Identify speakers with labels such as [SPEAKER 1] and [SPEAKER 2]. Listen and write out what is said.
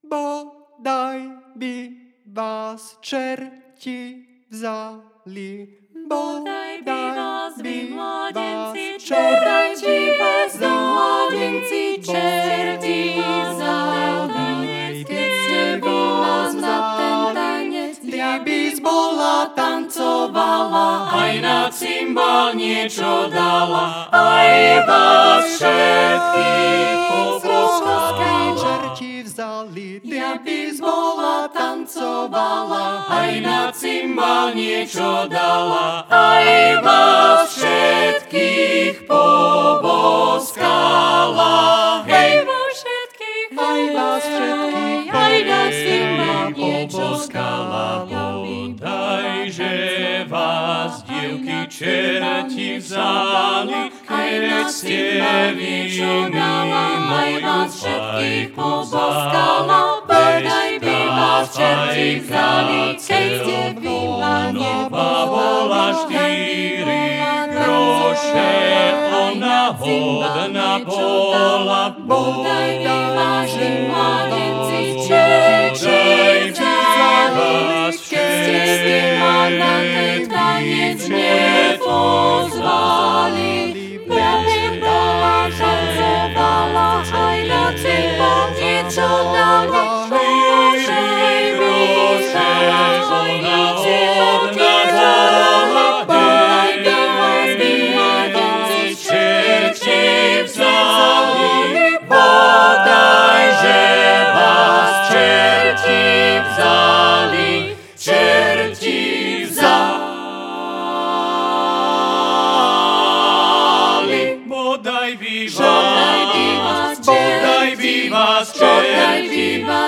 [SPEAKER 1] bodaj by vás čerti vzali,
[SPEAKER 2] Bodaj by vás vy mladenci čerti vzali, keď ste vy nás na ten tanec,
[SPEAKER 1] by zbola
[SPEAKER 2] tancovala, aj na cymbal niečo dala, aj vás všetkých poboskala.
[SPEAKER 1] Čerti vzali, by zbola tancovala,
[SPEAKER 2] aj na cymbal niečo dala, aj vás všetkých poboskala. Hej, vás všetkých,
[SPEAKER 1] aj vás všetkých,
[SPEAKER 2] aj na cymbal niečo
[SPEAKER 3] poboskala. Bodajže vás, dievky, čerti vzali, keď ste vy moju
[SPEAKER 2] všetkých poboskala. Bodaj by vás čerti vzali, keď ste vy
[SPEAKER 3] bola štyri groše, ona hodná bola.
[SPEAKER 2] Bodaj by vás vy mladenci čerti vzali, keď ste vy na ten tanec nepozvali. Bola tancovala, aj na cymbal niečo dala, Božej groše, ona hodná bola. Bodaj by vás vy mladenci čerti vzali, bodajže vás čerti vzali, čerti vzali.
[SPEAKER 3] Bodaj by
[SPEAKER 2] Bodaj by vás čerti